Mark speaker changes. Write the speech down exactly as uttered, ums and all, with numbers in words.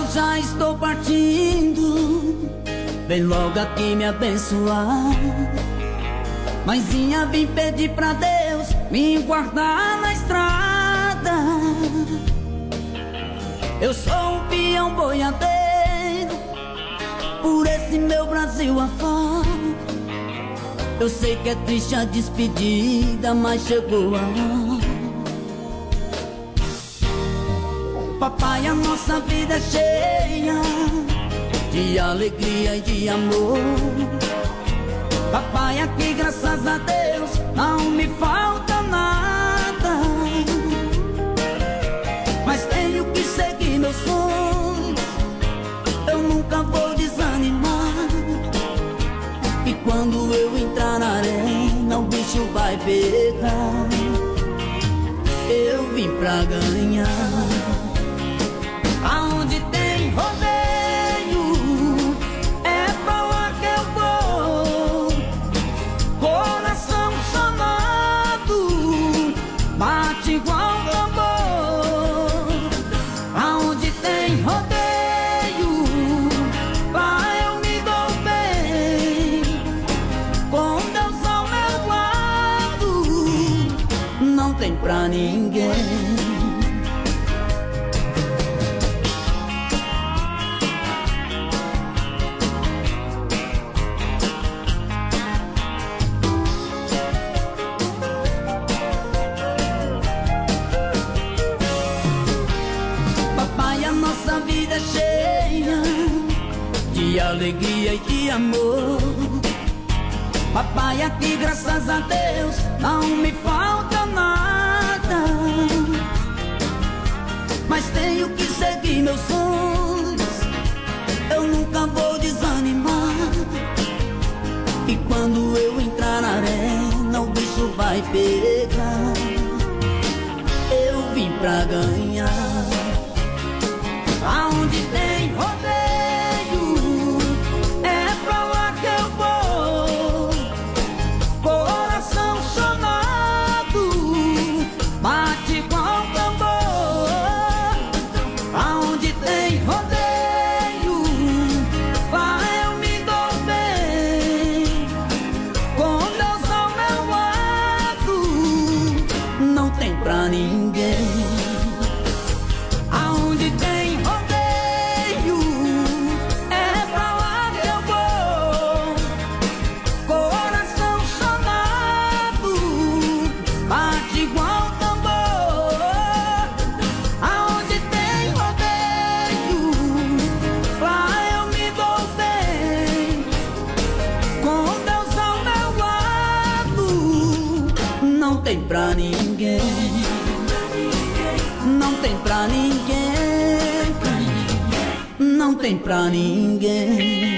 Speaker 1: já estou partindo, vem logo aqui me abençoar. Mãezinha, vim pedir pra Deus me guardar na estrada. Eu sou um peão boiadeiro por esse meu Brasil afora. Eu sei que é triste a despedida, mas chegou a hora. Papai, a nossa vida é cheia de alegria e de amor. Papai, aqui graças a Deus não me falta nada, mas tenho que seguir meus sonhos, eu nunca vou desanimar. E quando eu entrar na arena o bicho vai pegar. Eu vim pra ganhar. Aonde tem rodeio é pra lá que eu vou. Coração sonado bate igual tambor. Aonde tem rodeio lá eu me dou bem. Com Deus ao meu lado não tem pra ninguém. Nossa vida é cheia de alegria e de amor. Papai, aqui graças a Deus não me falta nada, mas tenho que seguir meus sonhos, eu nunca vou desanimar. E quando eu entrar na arena o bicho vai pegar. Eu vim pra ganhar. Aonde tem rodeio é pra lá que eu vou. Coração sonado bate igual tambor. Aonde tem rodeio lá eu me dou bem. Com Deus ao meu lado não tem pra ninguém. Aonde tem rodeio é pra lá que eu vou. Coração sonado bate igual tambor. Aonde tem rodeio lá eu me dou bem. Com Deus ao meu lado não tem pra ninguém. Não tem pra ninguém, não tem pra ninguém.